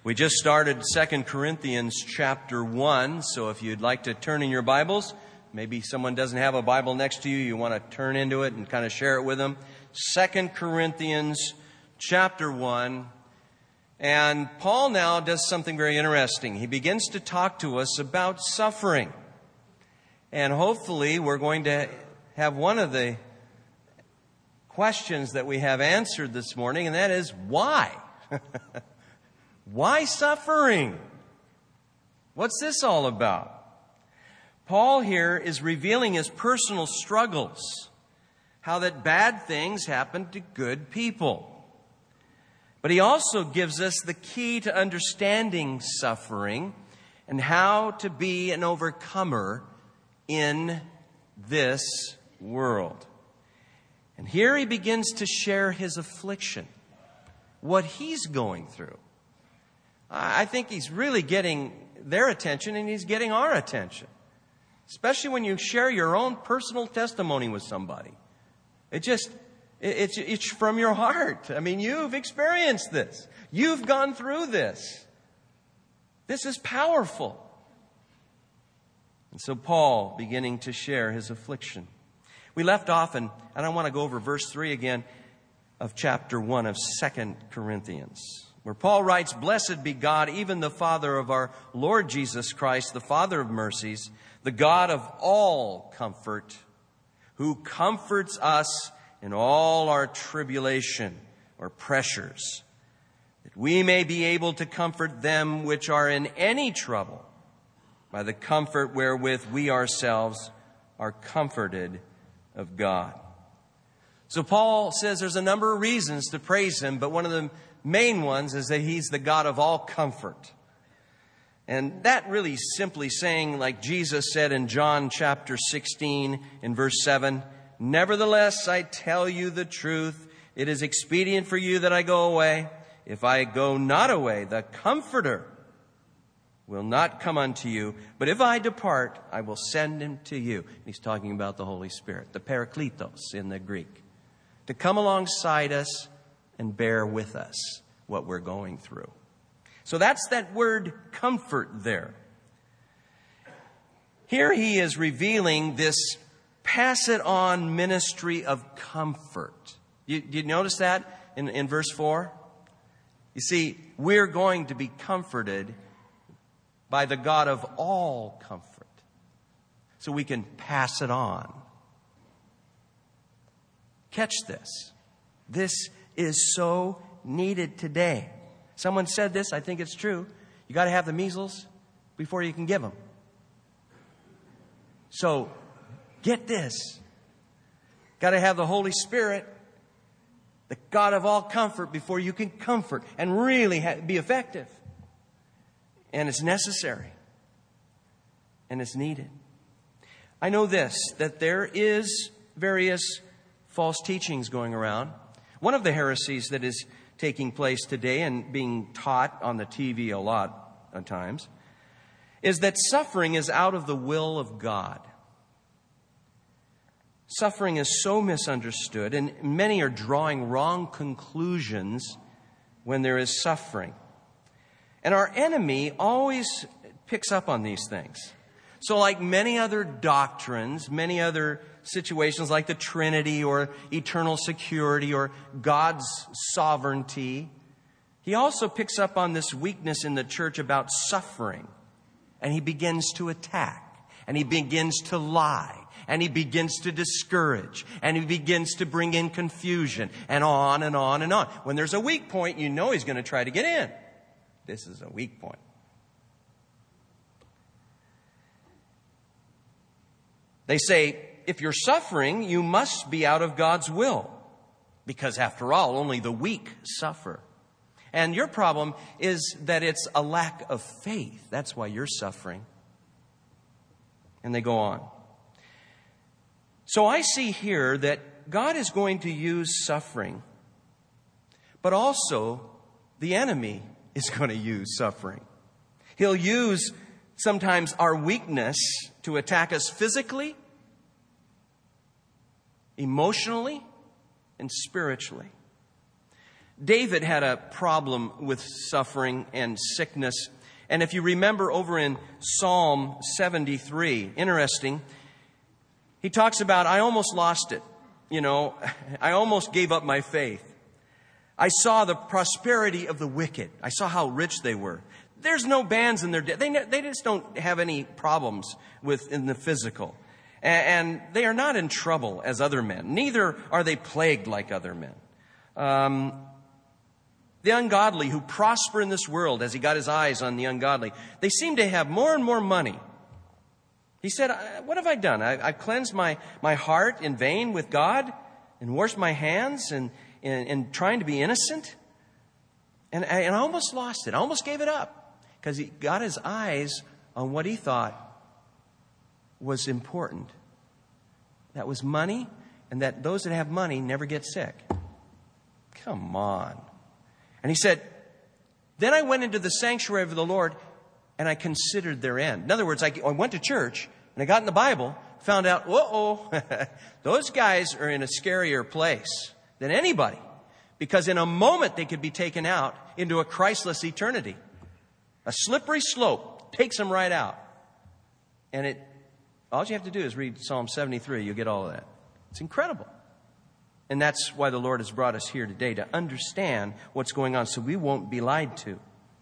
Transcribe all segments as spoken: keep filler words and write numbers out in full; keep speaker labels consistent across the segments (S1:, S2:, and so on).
S1: We just started Second Corinthians chapter one, so if you'd like to turn in your Bibles, maybe someone doesn't have a Bible next to you, you want to turn into it and kind of share it with them. Second Corinthians chapter one, and Paul now does something very interesting. He begins to talk to us about suffering. And hopefully we're going to have one of the questions that we have answered this morning, and that is why? Why suffering? What's this all about? Paul here is revealing his personal struggles, how that bad things happen to good people. But he also gives us the key to understanding suffering and how to be an overcomer in this world. And here he begins to share his affliction, what he's going through. I think he's really getting their attention and he's getting our attention. Especially when you share your own personal testimony with somebody. It just, it's, it's from your heart. I mean, you've experienced this. You've gone through this. This is powerful. And so Paul beginning to share his affliction. We left off, and, and I want to go over verse three again of chapter one of Second Corinthians. Where Paul writes, "Blessed be God, even the Father of our Lord Jesus Christ, the Father of mercies, the God of all comfort, who comforts us in all our tribulation or pressures, that we may be able to comfort them which are in any trouble by the comfort wherewith we ourselves are comforted of God." So Paul says there's a number of reasons to praise him, but one of the main ones is that he's the God of all comfort. And that really is simply saying, like Jesus said in John chapter sixteen in verse seven, "Nevertheless, I tell you the truth. It is expedient for you that I go away. If I go not away, the Comforter will not come unto you. But if I depart, I will send him to you." He's talking about the Holy Spirit, the Parakletos in the Greek, to come alongside us and bear with us what we're going through. So that's that word comfort there. Here he is revealing this pass it on ministry of comfort. You, you notice that in, in verse four? You see, we're going to be comforted by the God of all comfort. So we can pass it on. Catch this. This is so needed today. Someone said this, I think it's true. You got to have the measles before you can give them. So, get this. Got to have the Holy Spirit, the God of all comfort, before you can comfort and really ha- be effective. And it's necessary. And it's needed. I know this, that there is various false teachings going around. One of the heresies that is taking place today and being taught on the T V a lot of times is that suffering is out of the will of God. Suffering is so misunderstood, and many are drawing wrong conclusions when there is suffering. And our enemy always picks up on these things. So like many other doctrines, many other situations like the Trinity or eternal security or God's sovereignty, he also picks up on this weakness in the church about suffering. And he begins to attack. And he begins to lie. And he begins to discourage. And he begins to bring in confusion. And on and on and on. When there's a weak point, you know he's going to try to get in. This is a weak point. They say, if you're suffering, you must be out of God's will. Because after all, only the weak suffer. And your problem is that it's a lack of faith. That's why you're suffering. And they go on. So I see here that God is going to use suffering. But also, the enemy is going to use suffering. He'll use sometimes our weakness to attack us physically, emotionally, and spiritually. David had a problem with suffering and sickness. And if you remember over in Psalm seventy-three, interesting, he talks about, I almost lost it. You know, I almost gave up my faith. I saw the prosperity of the wicked. I saw how rich they were. There's no bands in their death. They, they just don't have any problems with in the physical. And, and they are not in trouble as other men. Neither are they plagued like other men. Um, the ungodly who prosper in this world, as he got his eyes on the ungodly, they seem to have more and more money. He said, what have I done? I, I've cleansed my, my heart in vain with God and washed my hands and, and, and trying to be innocent. And, and I almost lost it. I almost gave it up because he got his eyes on what he thought was important. That was money, and that those that have money never get sick. Come on. And he said, then I went into the sanctuary of the Lord and I considered their end. In other words, I went to church and I got in the Bible, found out, whoa, those guys are in a scarier place than anybody. Because in a moment they could be taken out into a Christless eternity. A slippery slope takes them right out. And it, all you have to do is read Psalm seventy-three. You'll get all of that. It's incredible. And that's why the Lord has brought us here today, to understand what's going on so we won't be lied to.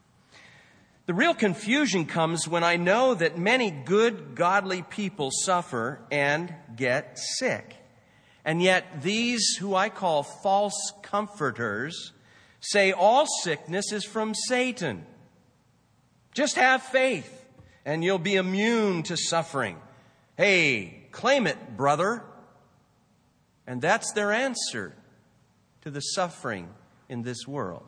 S1: The real confusion comes when I know that many good, godly people suffer and get sick. And yet these who I call false comforters say all sickness is from Satan. Just have faith and you'll be immune to suffering. Hey, claim it, brother. And that's their answer to the suffering in this world.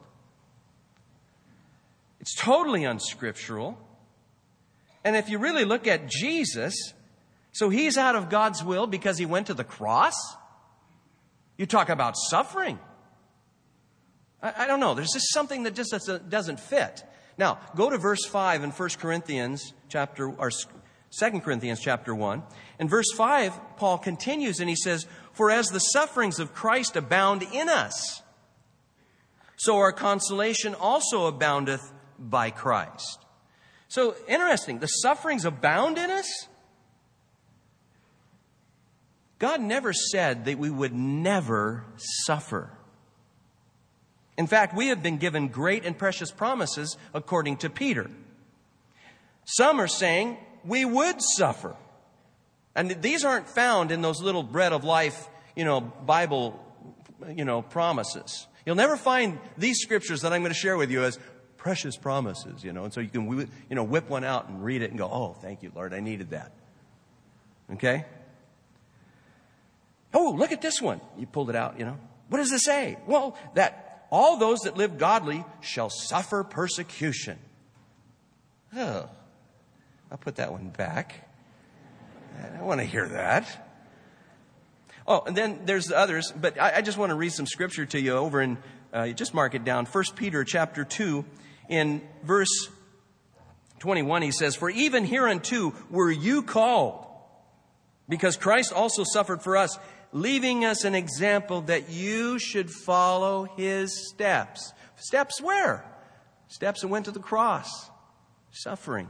S1: It's totally unscriptural. And if you really look at Jesus, so he's out of God's will because he went to the cross? You talk about suffering. I, I don't know. There's just something that just doesn't, doesn't fit. Now, go to verse five in First Corinthians chapter, or Second Corinthians chapter one. In verse five, Paul continues and he says, for as the sufferings of Christ abound in us, so our consolation also aboundeth by Christ. So, interesting. The sufferings abound in us? God never said that we would never suffer. In fact, we have been given great and precious promises according to Peter. Some are saying we would suffer. And these aren't found in those little bread of life, you know, Bible, you know, promises. You'll never find these scriptures that I'm going to share with you as precious promises, you know. And so you can, you know, whip one out and read it and go, oh, thank you, Lord, I needed that. Okay? Oh, look at this one. You pulled it out, you know. What does it say? Well, that all those that live godly shall suffer persecution. Oh, I'll put that one back. I don't want to hear that. Oh, and then there's the others, but I, I just want to read some scripture to you over in, uh, just mark it down, First Peter chapter two, in verse twenty-one, he says, for even hereunto were you called, because Christ also suffered for us, leaving us an example that you should follow his steps. Steps where? Steps that went to the cross. Suffering.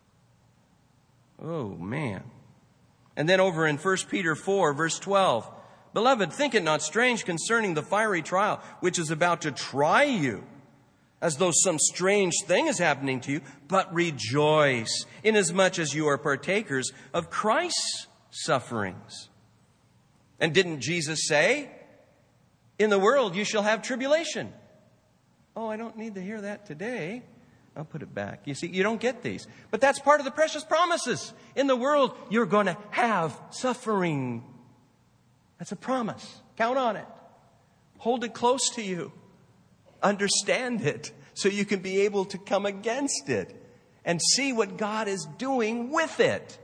S1: Oh, man. And then over in First Peter four, verse twelve, beloved, think it not strange concerning the fiery trial, which is about to try you, as though some strange thing is happening to you, but rejoice, inasmuch as you are partakers of Christ's sufferings. And didn't Jesus say, in the world you shall have tribulation? Oh, I don't need to hear that today. I'll put it back. You see, you don't get these. But that's part of the precious promises. In the world, you're going to have suffering. That's a promise. Count on it. Hold it close to you. Understand it so you can be able to come against it and see what God is doing with it.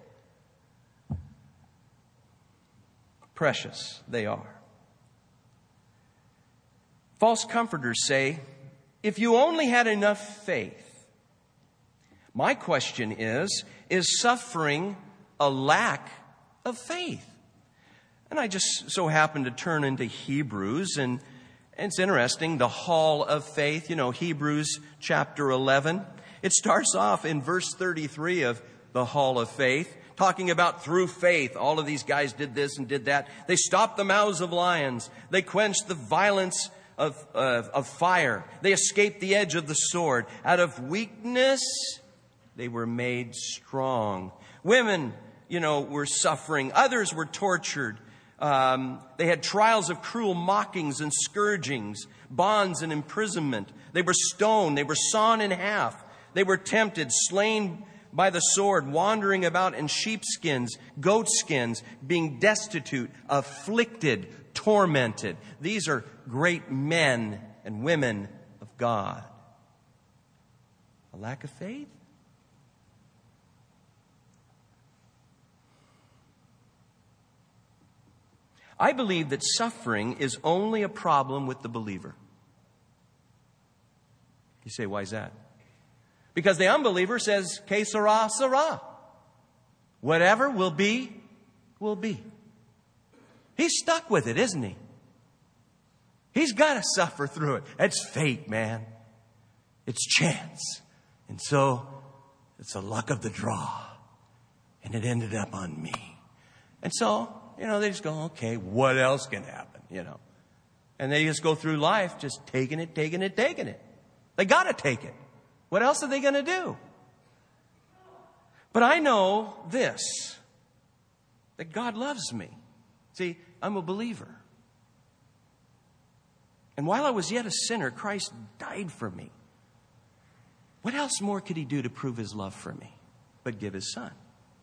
S1: Precious they are. False comforters say, if you only had enough faith. My question is, is suffering a lack of faith? And I just so happened to turn into Hebrews, and And it's interesting, the hall of faith, you know, Hebrews chapter eleven. It starts off in verse thirty-three of the hall of faith, talking about through faith. All of these guys did this and did that. They stopped the mouths of lions. They quenched the violence of, of, of fire. They escaped the edge of the sword. Out of weakness, they were made strong. Women, you know, were suffering. Others were tortured. Um, they had trials of cruel mockings and scourgings, bonds and imprisonment. They were stoned. They were sawn in half. They were tempted, slain by the sword, wandering about in sheepskins, goatskins, being destitute, afflicted, tormented. These are great men and women of God. A lack of faith? I believe that suffering is only a problem with the believer. You say, why is that? Because the unbeliever says, que sera, sera. Whatever will be, will be. He's stuck with it, isn't he? He's got to suffer through it. It's fate, man. It's chance. And so, it's the luck of the draw. And it ended up on me. And so, you know, they just go, okay, what else can happen, you know? And they just go through life just taking it, taking it, taking it. They got to take it. What else are they going to do? But I know this, that God loves me. See, I'm a believer. And while I was yet a sinner, Christ died for me. What else more could he do to prove his love for me but give his son?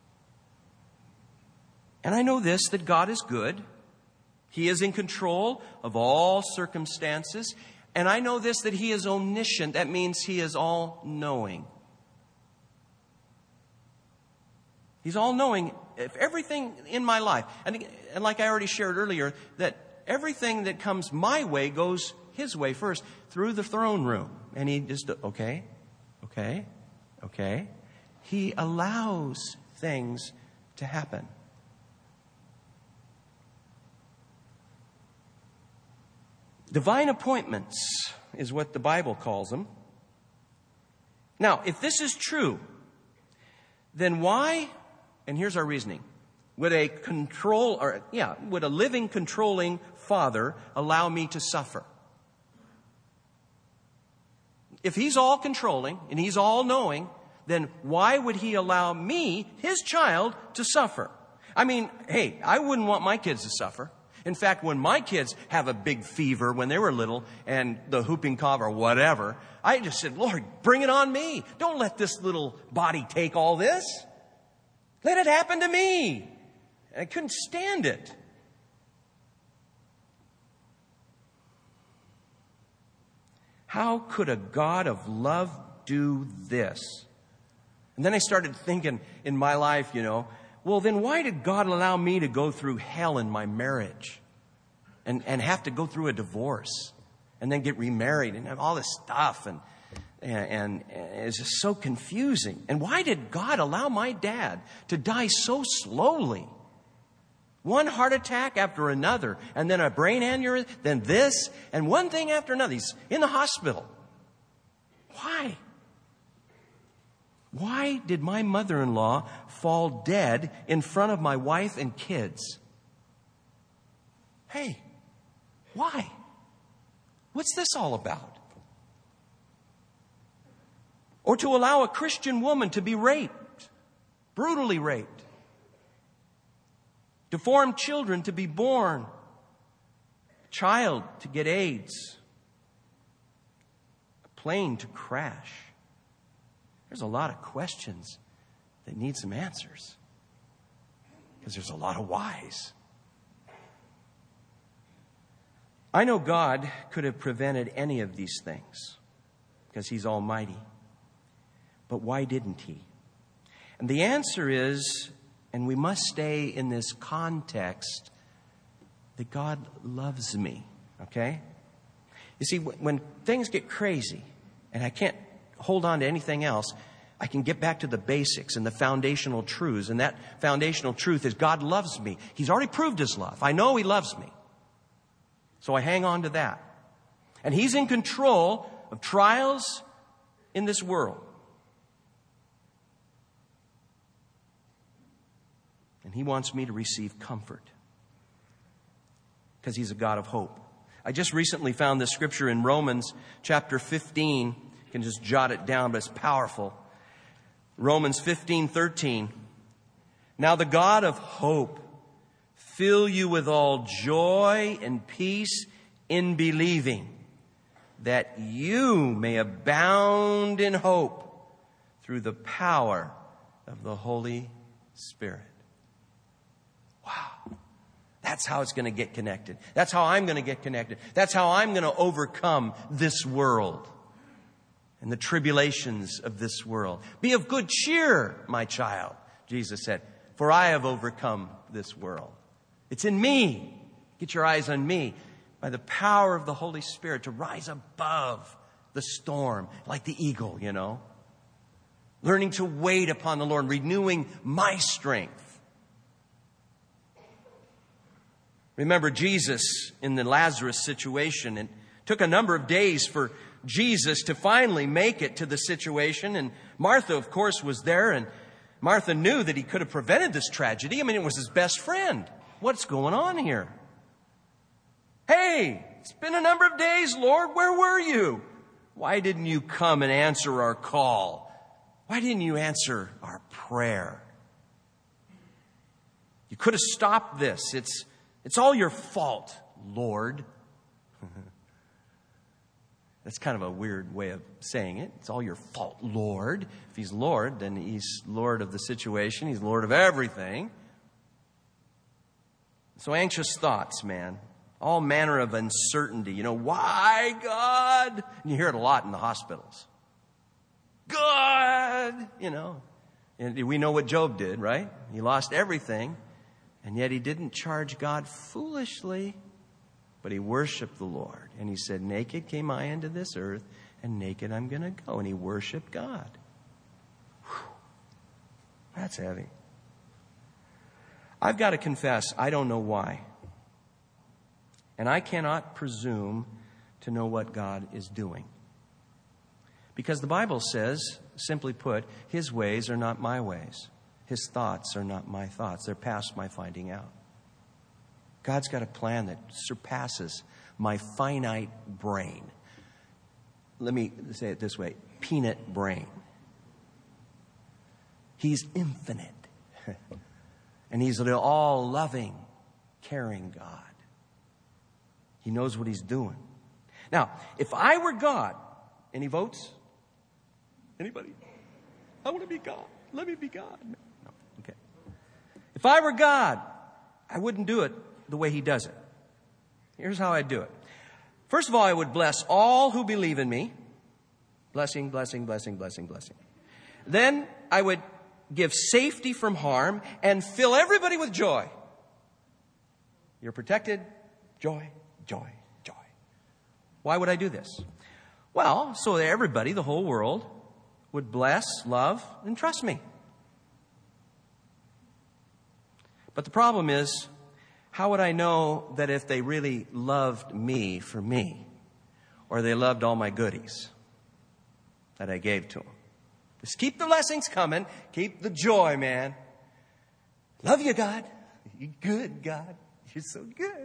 S1: And I know this, that God is good. He is in control of all circumstances. And I know this, that he is omniscient. That means he is all-knowing. He's all-knowing of everything in my life. And, and like I already shared earlier, that everything that comes my way goes his way first, through the throne room. And he just, okay, okay, okay. He allows things to happen. Divine appointments is what the Bible calls them. Now, if this is true, then why, and here's our reasoning, would a control, or yeah, would a living, controlling father allow me to suffer? If he's all controlling and he's all knowing, then why would he allow me, his child, to suffer? I mean, hey, I wouldn't want my kids to suffer. In fact, when my kids have a big fever when they were little and the whooping cough or whatever, I just said, Lord, bring it on me. Don't let this little body take all this. Let it happen to me. I couldn't stand it. How could a God of love do this? And then I started thinking in my life, you know, well, then why did God allow me to go through hell in my marriage and, and have to go through a divorce and then get remarried and have all this stuff? And, and, and it's just so confusing. And why did God allow my dad to die so slowly? One heart attack after another, and then a brain aneurysm, then this, and one thing after another. He's in the hospital. Why? Why did my mother-in-law fall dead in front of my wife and kids? Hey, why? What's this all about? Or to allow a Christian woman to be raped, brutally raped. Deformed children to be born. A child to get AIDS. A plane to crash. There's a lot of questions that need some answers. Because there's a lot of whys. I know God could have prevented any of these things because he's almighty. But why didn't he? And the answer is, and we must stay in this context, that God loves me. Okay? You see, when things get crazy and I can't hold on to anything else, I can get back to the basics and the foundational truths. And that foundational truth is God loves me. He's already proved his love. I know he loves me. So I hang on to that. And He's in control of trials in this world. And He wants me to receive comfort because He's a God of hope. I just recently found this scripture in Romans chapter fifteen. You can just jot it down, but it's powerful. Romans fifteen thirteen. Now the God of hope fill you with all joy and peace in believing, that you may abound in hope through the power of the Holy Spirit. Wow. That's how it's going to get connected. That's how I'm going to get connected. That's how I'm going to overcome this world and the tribulations of this world. Be of good cheer, my child, Jesus said, for I have overcome this world. It's in me. Get your eyes on me by the power of the Holy Spirit to rise above the storm like the eagle, you know. Learning to wait upon the Lord, renewing my strength. Remember Jesus in the Lazarus situation. It took a number of days for Jesus to finally make it to the situation. And Martha, of course, was there. And Martha knew that He could have prevented this tragedy. I mean, it was His best friend. What's going on here? Hey, it's been a number of days, Lord. Where were you? Why didn't you come and answer our call? Why didn't you answer our prayer? You could have stopped this. It's It's all your fault, Lord. That's kind of a weird way of saying it. It's all your fault, Lord. If He's Lord, then He's Lord of the situation. He's Lord of everything. So anxious thoughts, man. All manner of uncertainty. You know, why, God? And you hear it a lot in the hospitals. God! You know. And we know what Job did, right? He lost everything. And yet he didn't charge God foolishly, but he worshiped the Lord. And he said, naked came I into this earth, and naked I'm going to go. And he worshiped God. Whew. That's heavy. I've got to confess, I don't know why. And I cannot presume to know what God is doing. Because the Bible says, simply put, His ways are not my ways. His thoughts are not my thoughts. They're past my finding out. God's got a plan that surpasses my finite brain. Let me say it this way. Peanut brain. He's infinite. And He's an all-loving, caring God. He knows what He's doing. Now, if I were God, any votes? Anybody? I want to be God. Let me be God. No. Okay. If I were God, I wouldn't do it the way He does it. Here's how I'd do it. First of all, I would bless all who believe in me. Blessing, blessing, blessing, blessing, blessing. Then I would give safety from harm and fill everybody with joy. You're protected. Joy, joy, joy. Why would I do this? Well, so that everybody, the whole world, would bless, love, and trust me. But the problem is, how would I know that if they really loved me for me, or they loved all my goodies that I gave to them? Just keep the blessings coming. Keep the joy, man. Love you, God. You're good, God. You're so good.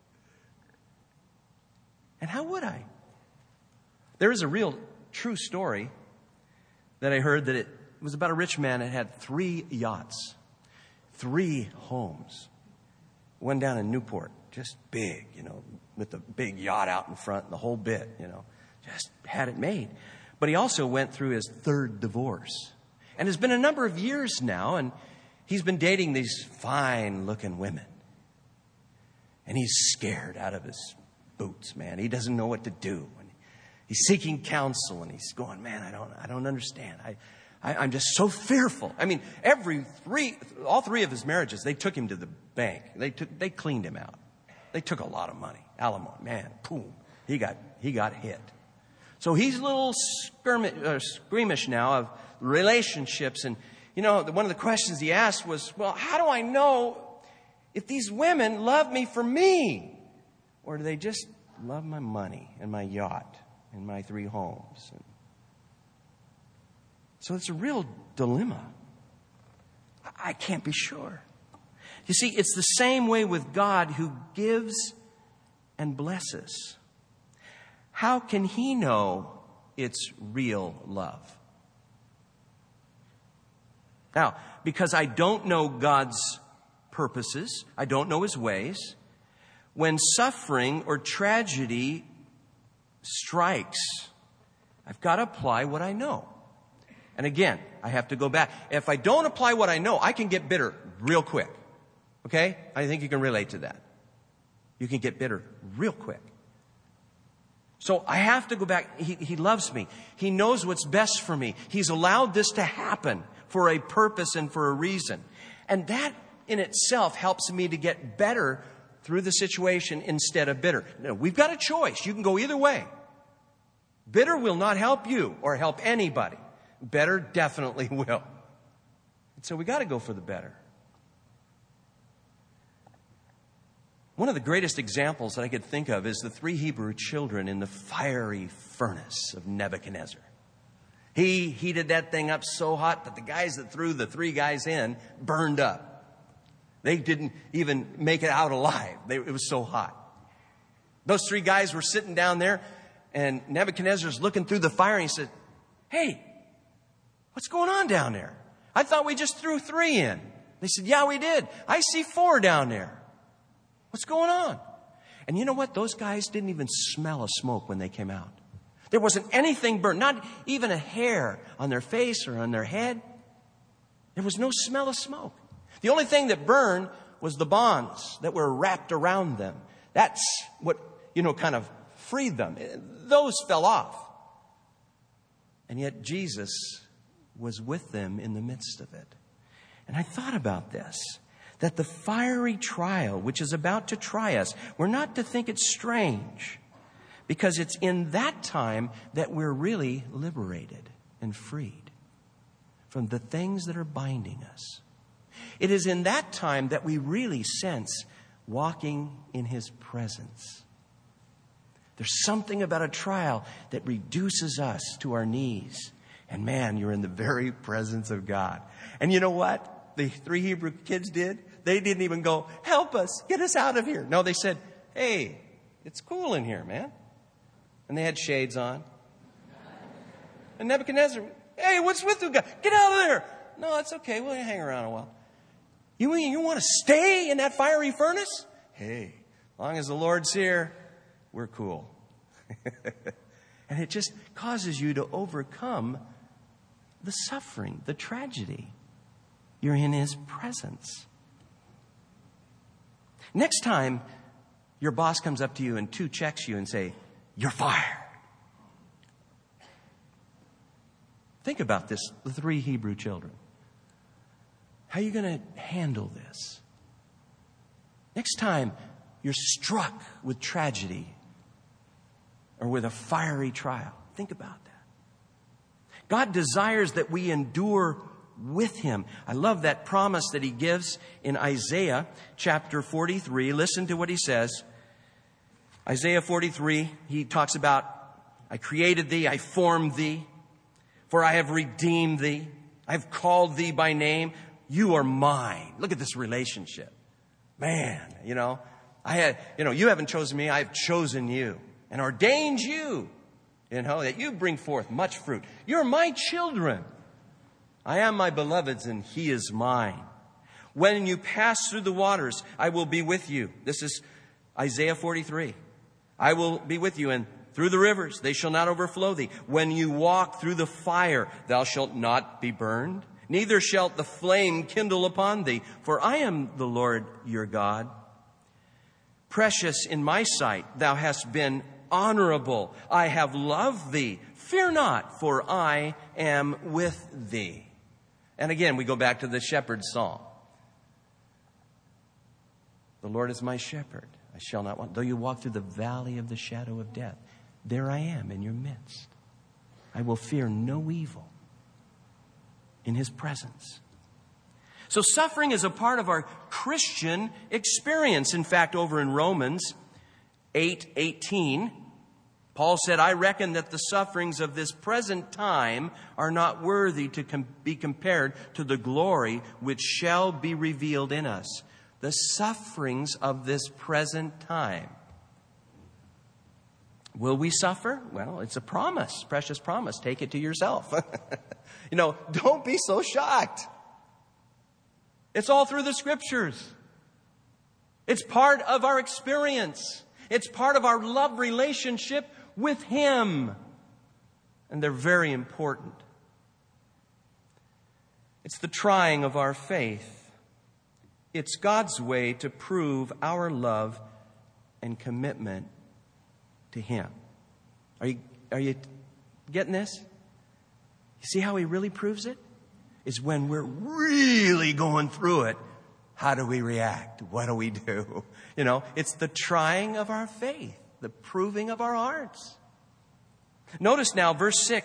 S1: And how would I? There is a real true story that I heard that it was about a rich man that had three yachts, three homes. One down in Newport, just big, you know, with the big yacht out in front and the whole bit, you know, just had it made. But he also went through his third divorce. And it's been a number of years now, and he's been dating these fine-looking women. And he's scared out of his boots, man. He doesn't know what to do. And he's seeking counsel, and he's going, man, I don't, I don't understand. I, I, I'm just so fearful. I mean, every three, all three of his marriages, they took him to the bank. They took, they cleaned him out. They took a lot of money. Alimony, man, boom, he got, he got hit. So he's a little skirmish, uh, squeamish now of relationships. And, you know, one of the questions he asked was, well, how do I know if these women love me for me? Or do they just love my money and my yacht and my three homes. And so it's a real dilemma. I can't be sure. You see, it's the same way with God who gives and blesses. How can He know it's real love? Now, because I don't know God's purposes, I don't know His ways, when suffering or tragedy strikes, I've got to apply what I know. And again, I have to go back. If I don't apply what I know, I can get bitter real quick. Okay? I think you can relate to that. You can get bitter real quick. So I have to go back. He, he loves me. He knows what's best for me. He's allowed this to happen for a purpose and for a reason. And that in itself helps me to get better through the situation instead of bitter. No, we've got a choice. You can go either way. Bitter will not help you or help anybody. Better definitely will. And so we got to go for the better. One of the greatest examples that I could think of is the three Hebrew children in the fiery furnace of Nebuchadnezzar. He heated that thing up so hot that the guys that threw the three guys in burned up. They didn't even make it out alive. They, it was so hot. Those three guys were sitting down there, and Nebuchadnezzar's looking through the fire, and he said, "Hey, what's going on down there? I thought we just threw three in." They said, "Yeah, we did. I see four down there. What's going on?" And you know what? Those guys didn't even smell a smoke when they came out. There wasn't anything burned, not even a hair on their face or on their head. There was no smell of smoke. The only thing that burned was the bonds that were wrapped around them. That's what, you know, kind of freed them. Those fell off. And yet Jesus was with them in the midst of it. And I thought about this, that the fiery trial which is about to try us, we're not to think it's strange, because it's in that time that we're really liberated and freed from the things that are binding us. It is in that time that we really sense walking in His presence. There's something about a trial that reduces us to our knees. And man, you're in the very presence of God. And you know what the three Hebrew kids did? They didn't even go, "Help us, get us out of here." No, they said, "Hey, it's cool in here, man." And they had shades on. And Nebuchadnezzar, "Hey, what's with you guys? Get out of there." "No, it's okay. We'll hang around a while." You, you want to stay in that fiery furnace? Hey, as long as the Lord's here, we're cool. And it just causes you to overcome the suffering, the tragedy. You're in His presence. Next time your boss comes up to you and two checks you and say, "You're fired." Think about this, the three Hebrew children. How are you going to handle this? Next time you're struck with tragedy or with a fiery trial, think about that. God desires that we endure with Him. I love that promise that He gives in Isaiah chapter forty-three. Listen to what He says. Isaiah forty-three, He talks about, "I created thee, I formed thee, for I have redeemed thee. I have called thee by name. You are mine." Look at this relationship. Man, you know, I had, you know, you haven't chosen me. I've chosen you and ordained you, you know, that you bring forth much fruit. You're my children. I am my beloved's and He is mine. When you pass through the waters, I will be with you. This is Isaiah forty-three. I will be with you, and through the rivers, they shall not overflow thee. When you walk through the fire, thou shalt not be burned. Neither shalt the flame kindle upon thee, for I am the Lord your God. Precious in my sight, thou hast been honorable. I have loved thee. Fear not, for I am with thee. And again, we go back to the shepherd's song. The Lord is my shepherd. I shall not want. Though you walk through the valley of the shadow of death, there I am in your midst. I will fear no evil. In His presence. So suffering is a part of our Christian experience. In fact, over in Romans, eight eighteen, Paul said, I reckon that the sufferings of this present time are not worthy to com- be compared to the glory which shall be revealed in us. The sufferings of this present time. Will we suffer? Well, it's a promise, precious promise. Take it to yourself. You know, don't be so shocked. It's all through the Scriptures. It's part of our experience. It's part of our love relationship with Him. And they're very important. It's the trying of our faith. It's God's way to prove our love and commitment to Him. Are you, are you getting this? You see how He really proves it? Is when we're really going through it, how do we react? What do we do? You know, it's the trying of our faith, the proving of our hearts. Notice now verse six,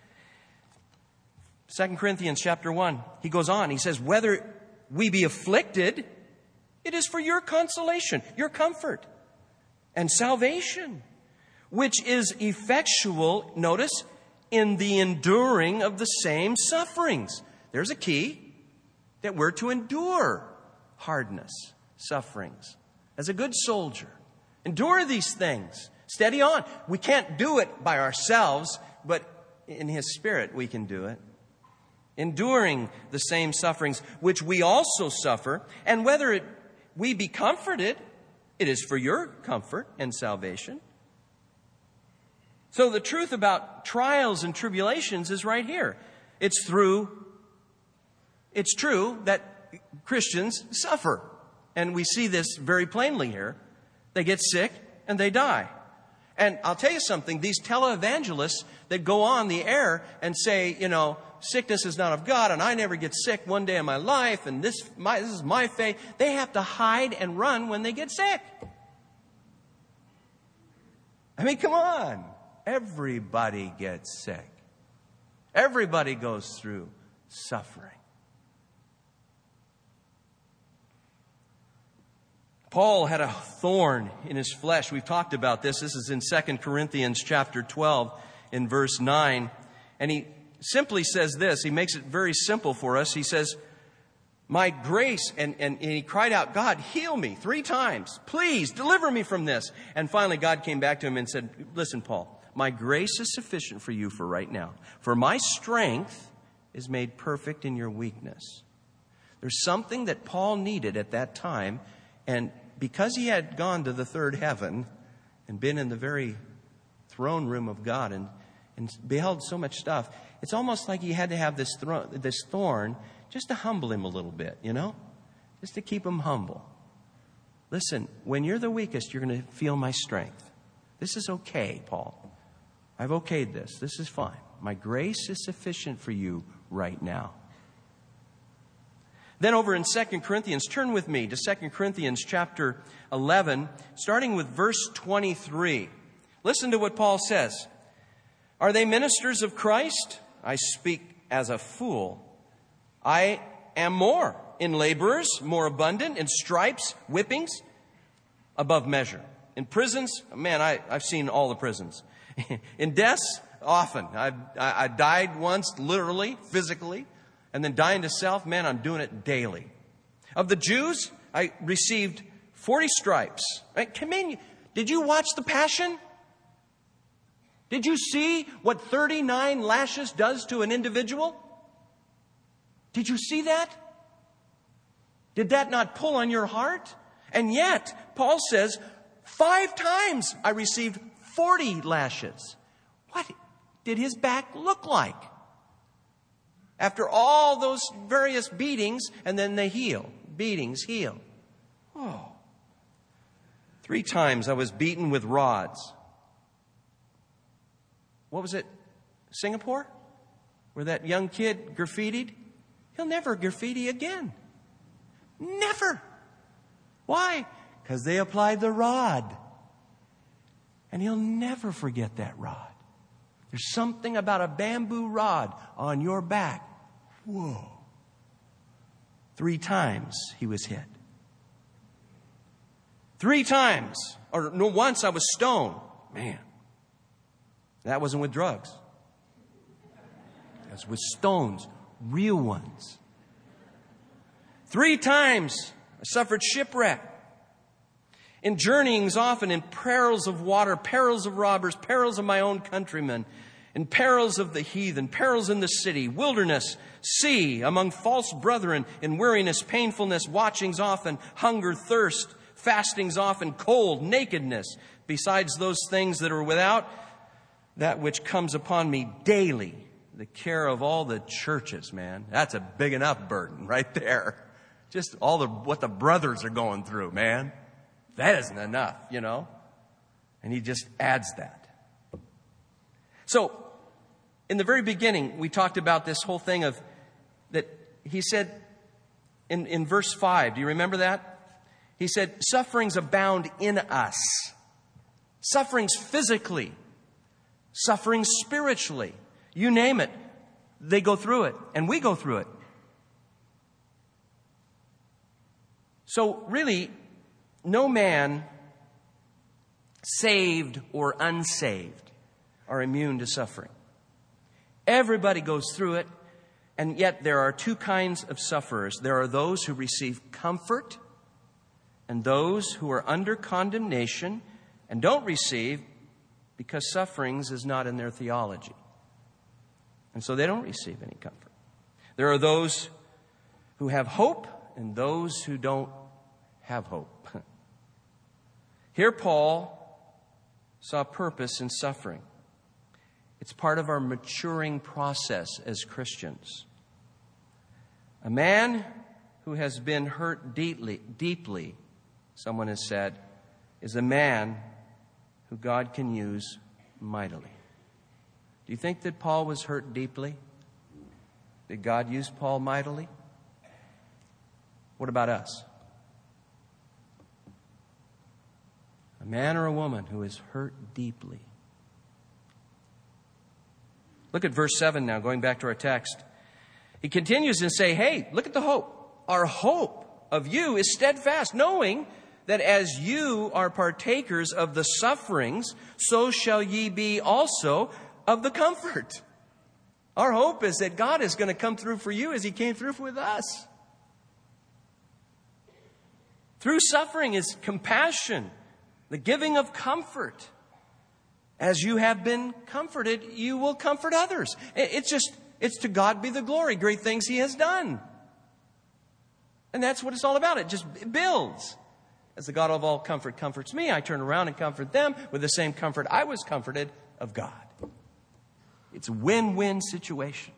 S1: Second Corinthians chapter one. He goes on, he says, whether we be afflicted, it is for your consolation, your comfort, and salvation, which is effectual, notice, in the enduring of the same sufferings. There's a key, that we're to endure hardness, sufferings, as a good soldier. Endure these things. Steady on. We can't do it by ourselves, but in His Spirit we can do it. Enduring the same sufferings which we also suffer, and whether it, we be comforted, it is for your comfort and salvation. So the truth about trials and tribulations is right here. It's through, it's true that Christians suffer. And we see this very plainly here. They get sick and they die. And I'll tell you something, these televangelists that go on the air and say, you know, sickness is not of God and I never get sick one day in my life and this, my, this is my faith. They have to hide and run when they get sick. I mean, come on. Everybody gets sick. Everybody goes through suffering. Paul had a thorn in his flesh. We've talked about this. This is in Second Corinthians chapter twelve in verse nine. And he simply says this. He makes it very simple for us. He says, my grace, and, and, and he cried out, God, heal me three times. Please deliver me from this. And finally God came back to him and said, listen, Paul, my grace is sufficient for you for right now. For my strength is made perfect in your weakness. There's something that Paul needed at that time. And because he had gone to the third heaven and been in the very throne room of God and, and beheld so much stuff, it's almost like he had to have this, thro- this thorn just to humble him a little bit, you know? Just to keep him humble. Listen, when you're the weakest, you're going to feel my strength. This is okay, Paul. I've okayed this. This is fine. My grace is sufficient for you right now. Then over in Second Corinthians, turn with me to Second Corinthians chapter eleven, starting with verse twenty-three. Listen to what Paul says. Are they ministers of Christ? I speak as a fool. I am more. In laborers, more abundant. In stripes, whippings, above measure. In prisons, man, I, I've seen all the prisons. In deaths, often. I've, I, I died once, literally, physically. And then dying to self, man, I'm doing it daily. Of the Jews, I received forty stripes. Right? Come in. Did you watch The Passion? Did you see what thirty-nine lashes does to an individual? Did you see that? Did that not pull on your heart? And yet, Paul says, five times I received forty lashes. What did his back look like? After all those various beatings, and then they heal. Beatings, heal. Oh. Three times I was beaten with rods. What was it? Singapore? Where that young kid graffitied? He'll never graffiti again. Never. Why? Because they applied the rod. And he'll never forget that rod. There's something about a bamboo rod on your back. Whoa. Three times he was hit. Three times Or no, once I was stoned. Man, that wasn't with drugs. That was with stones, real ones. Three times I suffered shipwreck. In journeyings often, in perils of water, perils of robbers, perils of my own countrymen, in perils of the heathen, perils in the city, wilderness, sea, among false brethren, in weariness, painfulness, watchings often, hunger, thirst, fastings often, cold, nakedness, besides those things that are without, that which comes upon me daily, the care of all the churches, man. That's a big enough burden right there. Just all the what the brothers are going through, man. That isn't enough, you know. And he just adds that. So, in the very beginning, we talked about this whole thing of that he said in, in verse five, do you remember that? He said, sufferings abound in us. Sufferings physically. Sufferings spiritually. You name it. They go through it. And we go through it. So really, no man, saved or unsaved, are immune to suffering. Everybody goes through it, and yet there are two kinds of sufferers. There are those who receive comfort, and those who are under condemnation and don't receive because sufferings is not in their theology. And so they don't receive any comfort. There are those who have hope and those who don't have hope. Here Paul saw purpose in suffering. It's part of our maturing process as Christians. A man who has been hurt deeply, deeply, someone has said, is a man who God can use mightily. Do you think that Paul was hurt deeply? Did God use Paul mightily? What about us? A man or a woman who is hurt deeply. Look at verse seven now, going back to our text. He continues and say, hey, look at the hope. Our hope of you is steadfast, knowing that as you are partakers of the sufferings, so shall ye be also of the comfort. Our hope is that God is going to come through for you as he came through with us. Through suffering is compassion, the giving of comfort. As you have been comforted, you will comfort others. It's just, it's to God be the glory, great things he has done. And that's what it's all about. It just it builds. As the God of all comfort comforts me, I turn around and comfort them with the same comfort I was comforted of God. It's a win-win situation.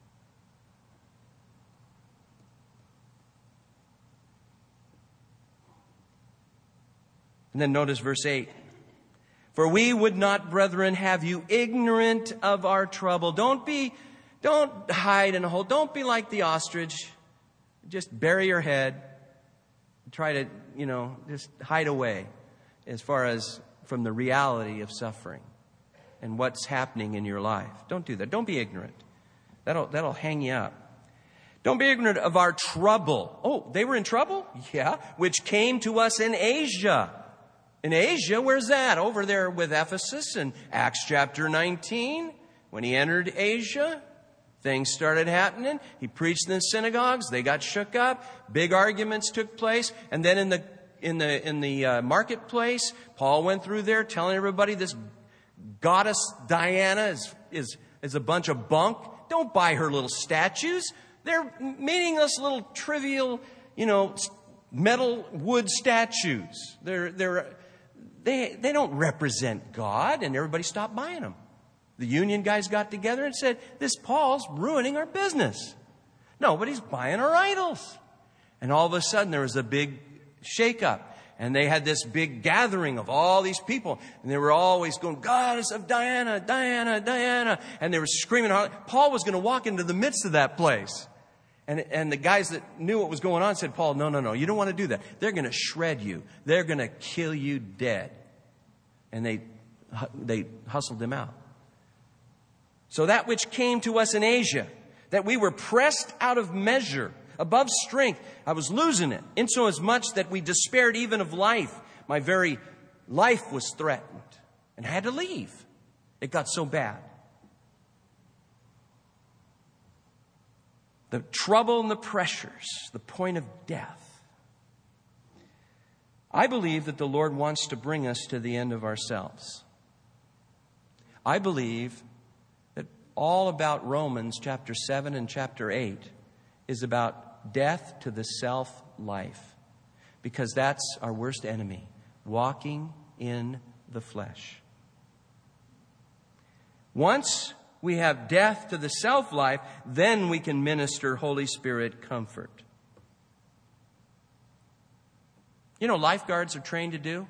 S1: And then notice verse eight. For we would not, brethren, have you ignorant of our trouble. Don't be, don't hide in a hole. Don't be like the ostrich. Just bury your head. Try to, you know, just hide away as far as from the reality of suffering and what's happening in your life. Don't do that. Don't be ignorant. That'll, that'll hang you up. Don't be ignorant of our trouble. Oh, they were in trouble? Yeah. Which came to us in Asia. In Asia, where's that? Over there with Ephesus in Acts chapter nineteen. When he entered Asia, things started happening. He preached in the synagogues. They got shook up. Big arguments took place. And then in the in the in the uh, marketplace, Paul went through there telling everybody this goddess Diana is is is a bunch of bunk. Don't buy her little statues. They're meaningless little trivial, you know, metal wood statues. They're they're They, they don't represent God, and everybody stopped buying them. The union guys got together and said, this Paul's ruining our business. Nobody's buying our idols. And all of a sudden there was a big shakeup. And they had this big gathering of all these people. And they were always going, Goddess of Diana, Diana, Diana. And they were screaming. Paul was going to walk into the midst of that place. And, and the guys that knew what was going on said, Paul, no, no, no, you don't want to do that. They're going to shred you. They're going to kill you dead. And they, they hustled him out. So that which came to us in Asia, that we were pressed out of measure, above strength, I was losing it, insomuch that we despaired even of life. My very life was threatened and had to leave. It got so bad. The trouble and the pressures, the point of death. I believe that the Lord wants to bring us to the end of ourselves. I believe that all about Romans chapter seven and chapter eight is about death to the self-life. Because that's our worst enemy, walking in the flesh. Once we have death to the self-life, then we can minister Holy Spirit comfort. You know, lifeguards are trained to do?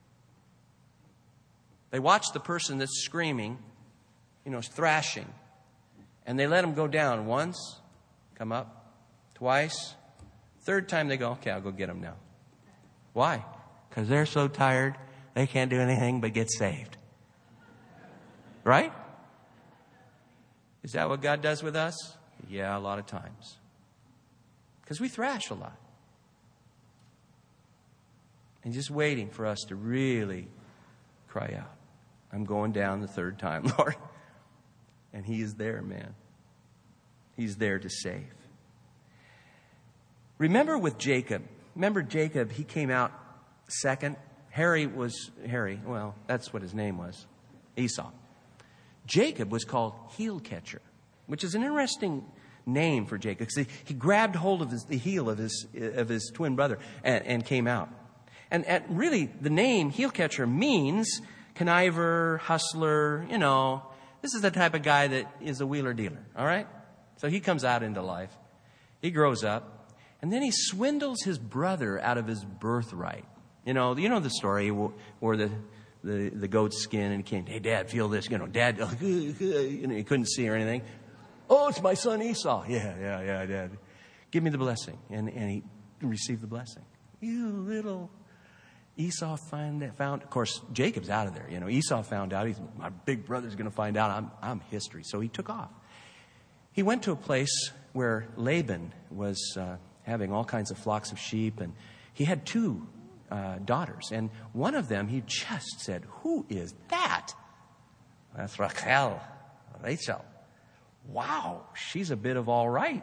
S1: They watch the person that's screaming, you know, thrashing, and they let them go down once, come up, twice, third time they go, okay, I'll go get them now. Why? Because they're so tired, they can't do anything but get saved. Right? Is that what God does with us? Yeah, a lot of times. Because we thrash a lot. And just waiting for us to really cry out. I'm going down the third time, Lord. And He is there, man. He's there to save. Remember with Jacob. Remember Jacob, he came out second. Harry was, Harry, well, that's what his name was. Esau. Jacob was called heel catcher, which is an interesting name for Jacob. Because he, he grabbed hold of his, the heel of his, of his twin brother and, and came out. And, and really, the name heel catcher means conniver, hustler, you know. This is the type of guy that is a wheeler dealer, all right? So he comes out into life. He grows up. And then he swindles his brother out of his birthright. You know, you know the story where the, the, the goat's skin and he came, hey, Dad, feel this. You know, Dad, you know, he couldn't see or anything. Oh, it's my son Esau. Yeah, yeah, yeah, Dad. Give me the blessing. And, and he received the blessing. You little... Esau find, found, of course, Jacob's out of there. You know, Esau found out, he's, my big brother's going to find out I'm, I'm history. So he took off. He went to a place where Laban was uh, having all kinds of flocks of sheep. And he had two uh, daughters. And one of them, he just said, who is that? That's Rachel, Rachel. Wow, she's a bit of all right.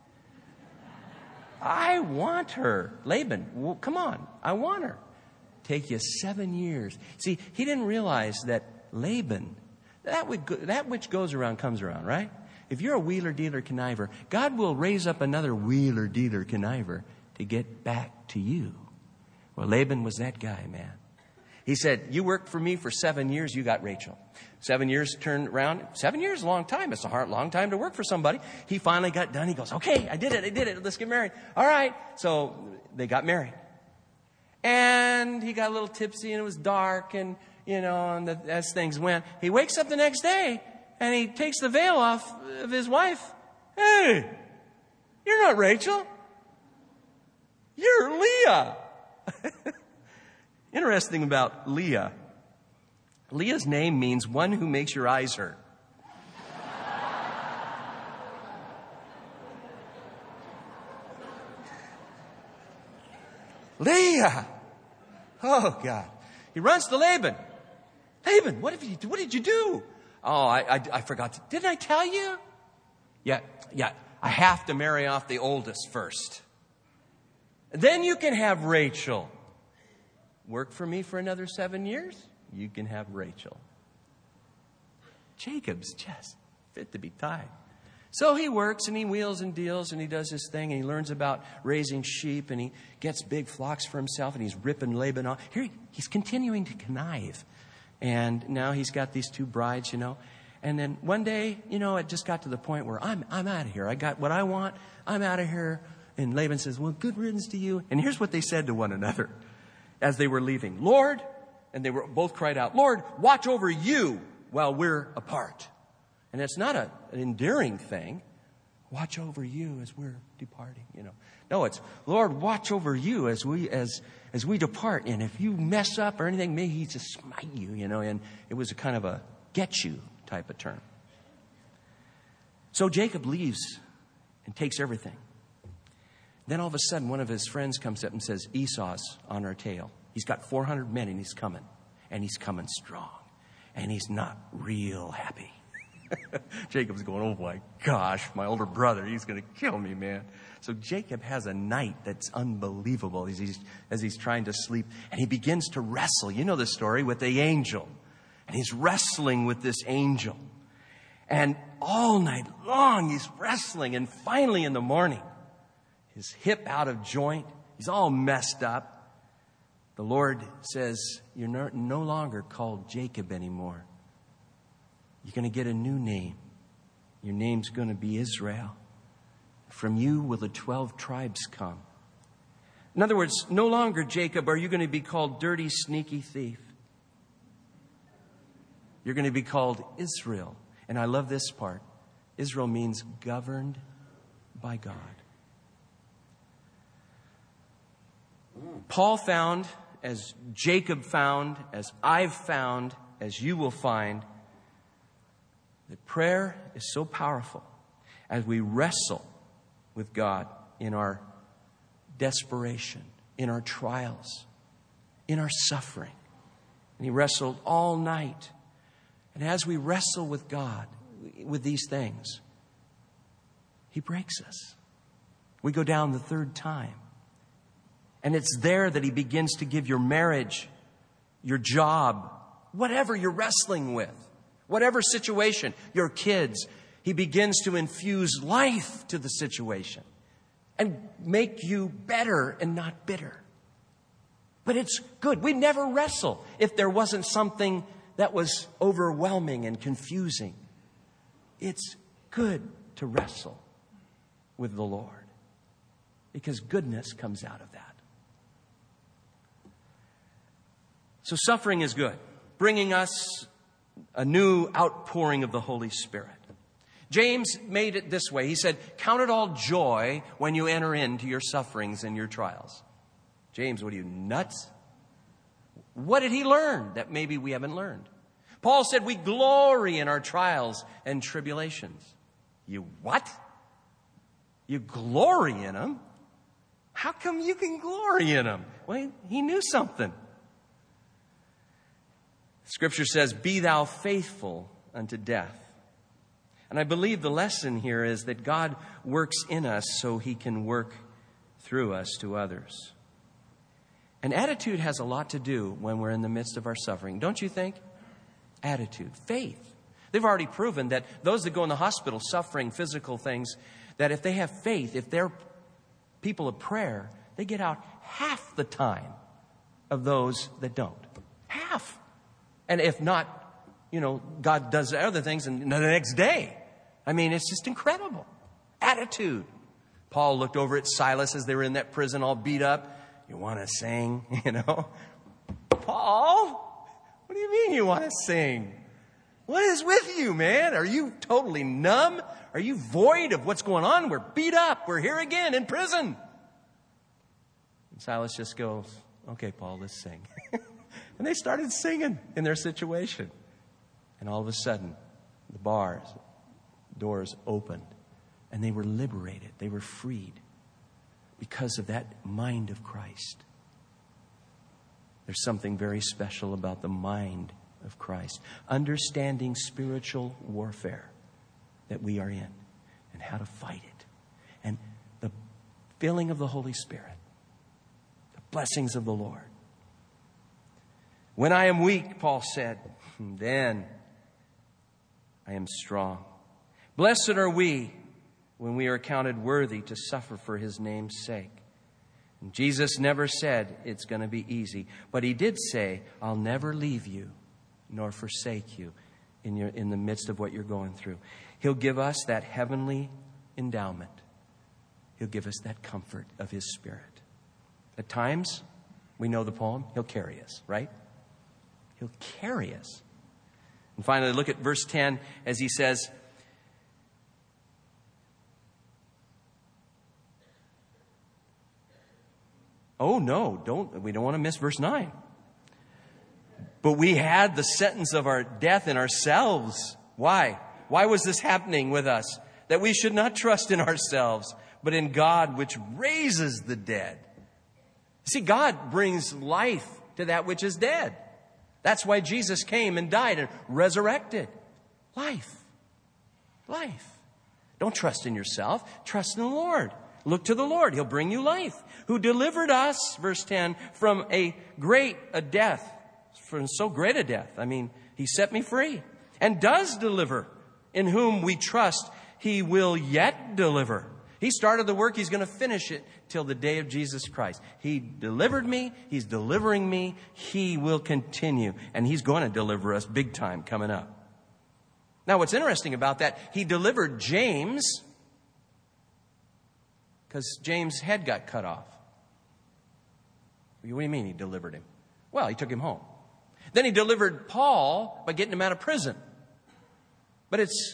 S1: I want her. Laban, well, come on, I want her. Take you seven years. See, he didn't realize that Laban, that, would go, that which goes around comes around, right? If you're a wheeler, dealer, conniver, God will raise up another wheeler, dealer, conniver to get back to you. Well, Laban was that guy, man. He said, you worked for me for seven years, you got Rachel. Seven years turned around. Seven years is a long time. It's a hard, long time to work for somebody. He finally got done. He goes, okay, I did it, I did it. Let's get married. All right. So they got married. And he got a little tipsy and it was dark and, you know, and the, as things went, he wakes up the next day and he takes the veil off of his wife. Hey, you're not Rachel. You're Leah. Interesting about Leah. Leah's name means one who makes your eyes hurt. Leah. Oh, God. He runs to Laban. Laban, what have you, what did you do? Oh, I, I, I forgot to, didn't I tell you? Yeah, yeah, I have to marry off the oldest first. Then you can have Rachel. Work for me for another seven years, you can have Rachel. Jacob's just fit to be tied. So he works and he wheels and deals and he does his thing and he learns about raising sheep and he gets big flocks for himself and he's ripping Laban off. Here he, he's continuing to connive. And now he's got these two brides, you know. And then one day, you know, it just got to the point where I'm I'm out of here. I got what I want. I'm out of here. And Laban says, well, good riddance to you. And here's what they said to one another as they were leaving. Lord, and they were both cried out, Lord, watch over you while we're apart. And it's not a, an endearing thing. Watch over you as we're departing, you know. No, it's, Lord, watch over you as we as as we depart. And if you mess up or anything, may He just smite you, you know. And it was a kind of a get you type of term. So Jacob leaves and takes everything. Then all of a sudden, one of his friends comes up and says, Esau's on our tail. He's got four hundred men and he's coming. and he's coming strong. And he's not real happy. Jacob's going, oh my gosh, my older brother, he's going to kill me, man. So Jacob has a night that's unbelievable as he's, as he's trying to sleep. And he begins to wrestle. You know the story with the angel. And he's wrestling with this angel. And all night long he's wrestling. And finally in the morning, his hip out of joint, he's all messed up. The Lord says, you're no, no longer called Jacob anymore. You're going to get a new name. Your name's going to be Israel. From you will the twelve tribes come. In other words, no longer, Jacob, are you going to be called dirty, sneaky thief. You're going to be called Israel. And I love this part. Israel means governed by God. Paul found, as Jacob found, as I've found, as you will find, that prayer is so powerful as we wrestle with God in our desperation, in our trials, in our suffering. And he wrestled all night. And as we wrestle with God, with these things, he breaks us. We go down the third time. And it's there that he begins to give your marriage, your job, whatever you're wrestling with, whatever situation, your kids, he begins to infuse life to the situation and make you better and not bitter. But it's good. We'd never wrestle if there wasn't something that was overwhelming and confusing. It's good to wrestle with the Lord because goodness comes out of that. So suffering is good, bringing us a new outpouring of the Holy Spirit. James made it this way. He said, count it all joy when you enter into your sufferings and your trials. James, what are you, nuts? What did he learn that maybe we haven't learned? Paul said, we glory in our trials and tribulations. You what? You glory in them? How come you can glory in them? Well, he knew something. Scripture says, be thou faithful unto death. And I believe the lesson here is that God works in us so he can work through us to others. And attitude has a lot to do when we're in the midst of our suffering. Don't you think? Attitude, faith. They've already proven that those that go in the hospital suffering physical things, that if they have faith, if they're people of prayer, they get out half the time of those that don't. Half. And if not, you know, God does other things and the next day. I mean, it's just incredible. Attitude. Paul looked over at Silas as they were in that prison all beat up. You want to sing, you know? Paul, what do you mean you want to sing? What is with you, man? Are you totally numb? Are you void of what's going on? We're beat up. We're here again in prison. And Silas just goes, okay, Paul, let's sing. And they started singing in their situation. And all of a sudden, the bars, doors opened. And they were liberated. They were freed. Because of that mind of Christ. There's something very special about the mind of Christ. Understanding spiritual warfare that we are in. And how to fight it. And the filling of the Holy Spirit. The blessings of the Lord. When I am weak, Paul said, then I am strong. Blessed are we when we are counted worthy to suffer for his name's sake. And Jesus never said it's going to be easy, but he did say, I'll never leave you nor forsake you in your in the midst of what you're going through. He'll give us that heavenly endowment. He'll give us that comfort of his Spirit. At times, we know the poem, he'll carry us, right? He'll carry us. And finally, look at verse ten as he says, oh no, don't we don't want to miss verse nine. But we had the sentence of our death in ourselves. Why? Why was this happening with us? That we should not trust in ourselves, but in God which raises the dead. See, God brings life to that which is dead. That's why Jesus came and died and resurrected. Life. Life. Don't trust in yourself. Trust in the Lord. Look to the Lord. He'll bring you life. Who delivered us, verse ten, from a great a death. From so great a death. I mean, He set me free. And does deliver. In whom we trust He will yet deliver. He started the work. He's going to finish it till the day of Jesus Christ. He delivered me. He's delivering me. He will continue. And He's going to deliver us big time coming up. Now, what's interesting about that, He delivered James because James' head got cut off. What do you mean He delivered him? Well, He took him home. Then He delivered Paul by getting him out of prison. But it's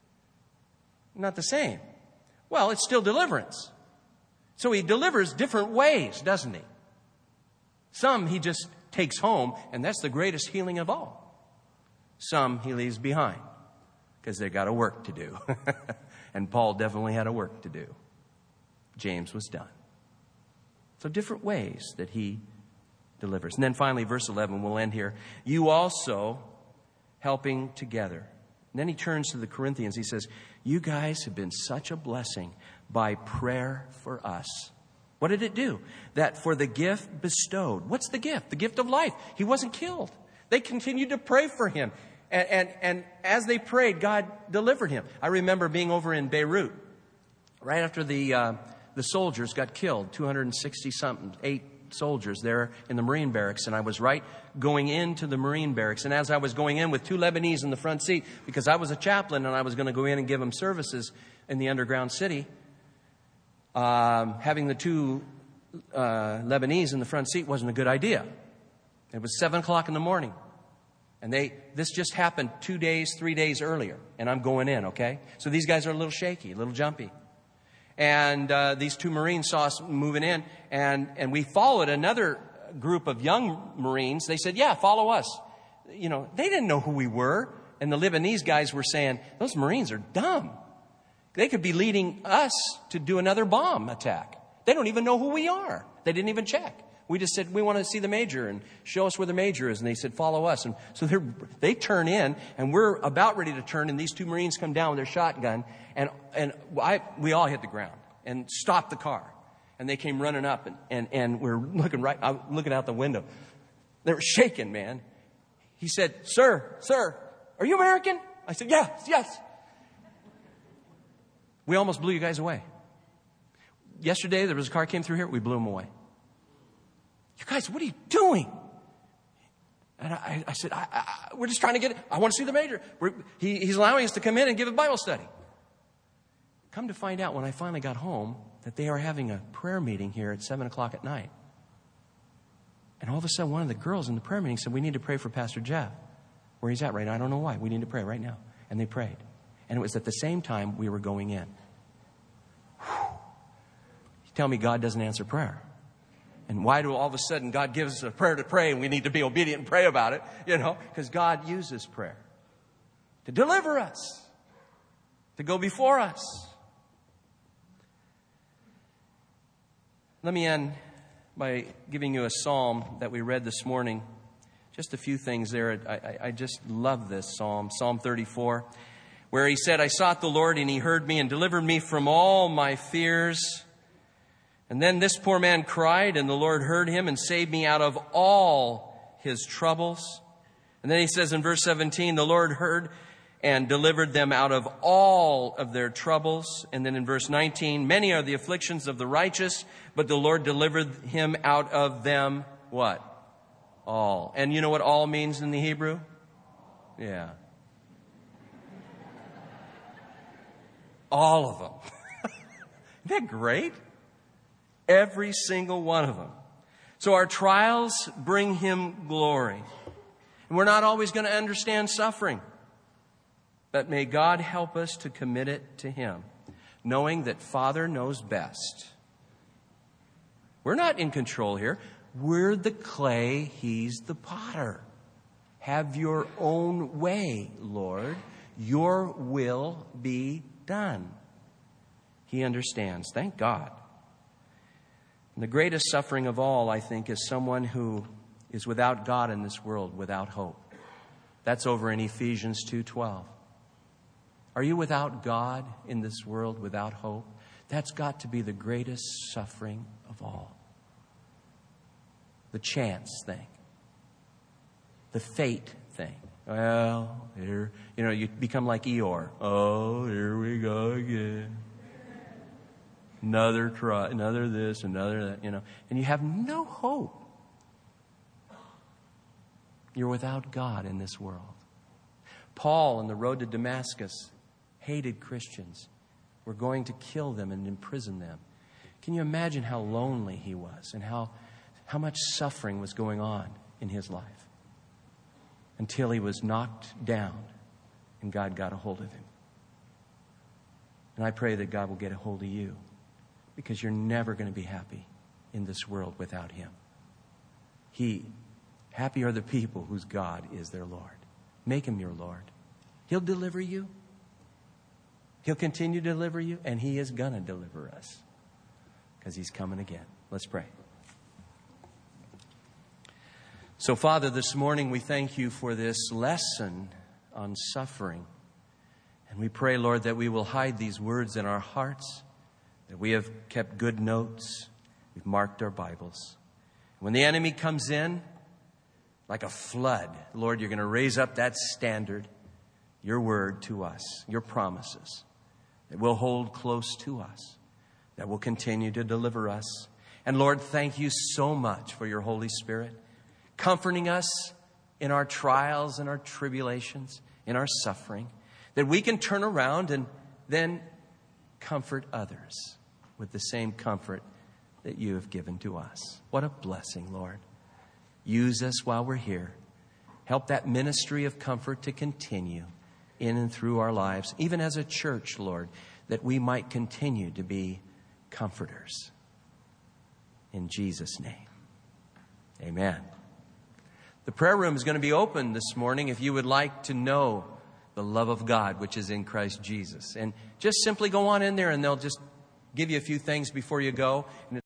S1: not the same. Well, it's still deliverance. So He delivers different ways, doesn't He? Some He just takes home, and that's the greatest healing of all. Some He leaves behind because they got a work to do. And Paul definitely had a work to do. James was done. So different ways that He delivers. And then finally, verse eleven, we'll end here. You also helping together. And then he turns to the Corinthians. He says, you guys have been such a blessing by prayer for us. What did it do? That for the gift bestowed. What's the gift? The gift of life. He wasn't killed. They continued to pray for him. And, and, and as they prayed, God delivered him. I remember being over in Beirut right after the uh, the soldiers got killed, two hundred sixty something, eight soldiers there in the Marine barracks. And I was right going into the Marine barracks. And as I was going in with two Lebanese in the front seat, because I was a chaplain and I was going to go in and give them services in the underground city, um, having the two uh, Lebanese in the front seat wasn't a good idea. It was seven o'clock in the morning. And they, this just happened two days, three days earlier. And I'm going in, okay? So these guys are a little shaky, a little jumpy. And uh, these two Marines saw us moving in. And, and we followed another group of young Marines. They said, yeah, follow us. You know, they didn't know who we were. And the Lebanese guys were saying, those Marines are dumb. They could be leading us to do another bomb attack. They don't even know who we are. They didn't even check. We just said, we want to see the major and show us where the major is. And they said, follow us. And so they they turn in, and we're about ready to turn. And these two Marines come down with their shotgun. And and I we all hit the ground and stopped the car. And they came running up, and, and, and we're looking right, I'm looking out the window. They were shaking, man. He said, sir, sir, are you American? I said, yes, yes. We almost blew you guys away. Yesterday, there was a car came through here. We blew them away. You guys, what are you doing? And I, I said, I, I, we're just trying to get it. I want to see the major. We're, he, he's allowing us to come in and give a Bible study. Come to find out when I finally got home that they are having a prayer meeting here at seven o'clock at night. And all of a sudden, one of the girls in the prayer meeting said, we need to pray for Pastor Jeff. Where he's at right now, I don't know why. We need to pray right now. And they prayed. And it was at the same time we were going in. Whew. You tell me God doesn't answer prayer. And why do all of a sudden God gives us a prayer to pray and we need to be obedient and pray about it? You know, because God uses prayer to deliver us, to go before us. Let me end by giving you a psalm that we read this morning. Just a few things there. I, I, I just love this psalm, Psalm thirty-four, where he said, I sought the Lord and he heard me and delivered me from all my fears. And then this poor man cried, and the Lord heard him and saved me out of all his troubles. And then he says in verse seventeen, the Lord heard and delivered them out of all of their troubles. And then in verse nineteen, many are the afflictions of the righteous, but the Lord delivered him out of them, what? All. And you know what all means in the Hebrew? Yeah. All of them. Isn't that great? Every single one of them. So our trials bring him glory. And we're not always going to understand suffering. But may God help us to commit it to him, knowing that Father knows best. We're not in control here. We're the clay, he's the potter. Have your own way, Lord. Your will be done. He understands. Thank God. And the greatest suffering of all, I think, is someone who is without God in this world, without hope. That's over in Ephesians two twelve. Are you without God in this world, without hope? That's got to be the greatest suffering of all. The chance thing. The fate thing. Well, here, you know, you become like Eeyore. Oh, here we go again. Another try, another this, another that, you know. And you have no hope. You're without God in this world. Paul on the road to Damascus hated Christians. Were going to kill them and imprison them. Can you imagine how lonely he was and how, how much suffering was going on in his life? Until he was knocked down and God got a hold of him. And I pray that God will get a hold of you, because you're never going to be happy in this world without him. He, happy are the people whose God is their Lord. Make him your Lord. He'll deliver you. He'll continue to deliver you, and he is going to deliver us because he's coming again. Let's pray. So, Father, this morning we thank you for this lesson on suffering. And we pray, Lord, that we will hide these words in our hearts, that we have kept good notes, we've marked our Bibles. When the enemy comes in like a flood, Lord, you're going to raise up that standard, your word to us, your promises, that will hold close to us, that will continue to deliver us. And Lord, thank you so much for your Holy Spirit, comforting us in our trials and our tribulations, in our suffering, that we can turn around and then comfort others with the same comfort that you have given to us. What a blessing, Lord. Use us while we're here. Help that ministry of comfort to continue in and through our lives, even as a church, Lord, that we might continue to be comforters. In Jesus' name, amen. The prayer room is going to be open this morning if you would like to know the love of God, which is in Christ Jesus. And just simply go on in there and they'll just give you a few things before you go. And